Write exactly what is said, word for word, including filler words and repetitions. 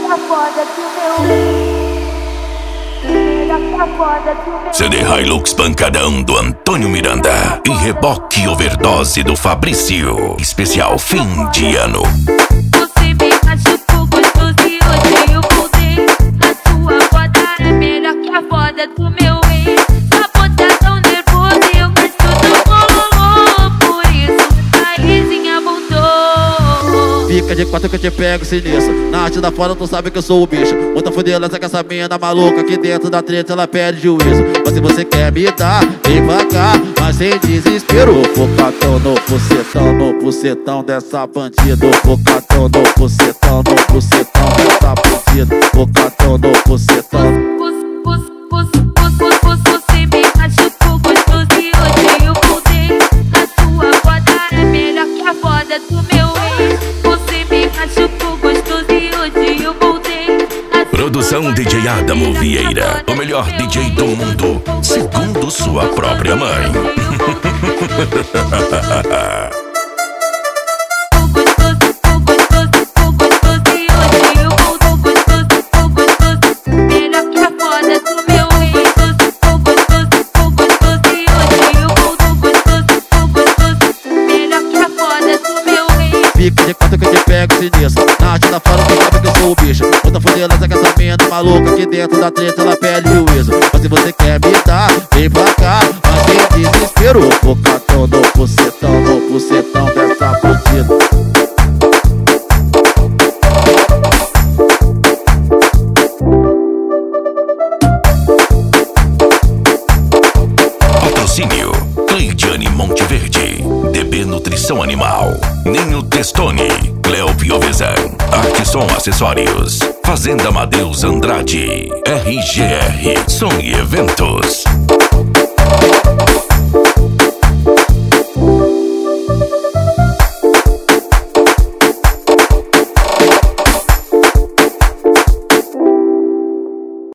C D Hilux Pancadão do Antônio Miranda e Reboque Overdose do Fabrício. Especial fim de ano. Você me machucou gostoso e hoje eu voltei. A sua foda é melhor que a foda do meu ex. Sua bota tão nervosa e eu gosto tão bololô. Por isso a risinha voltou. Fica de quatro que eu te pego sinistro. Na arte da foda tu sabe que eu sou o bicho. Muita fudeleza com essa mina maluca. Aqui dentro da treta ela perde juízo. Mas se você quer me dar, vem pra cá, mas sem desespero. Focatão no bucetão, no bucetão dessa bandida. Focatão no bucetão, no bucetão dessa bandida. Focatão no bucetão. Você me machucou gostoso e hoje eu voltei. A sua foda é melhor que a foda do meu ex. Você me machucou gostoso e hoje eu voltei. Produção D J Adamo Vieira, o melhor D J do mundo, segundo sua própria mãe. Fica de quatro que eu te pego sinistro. Na arte da foda tu sabe que eu sou o bicho. Muita fudeleza com essa mina maluca. Aqui dentro da treta ela perde juízo. Mas se você quer me dar, vem pra cá, mas sem desespero. Focatão no bucetão, no bucetão dessa bandida. Patrocínio Cleidiane Monteverde, D B Nutrição Animal, Ninho Testoni, Cleo Piovesan, Arte Som Acessórios, Fazenda Madeus Andrade, R G R Som e Eventos.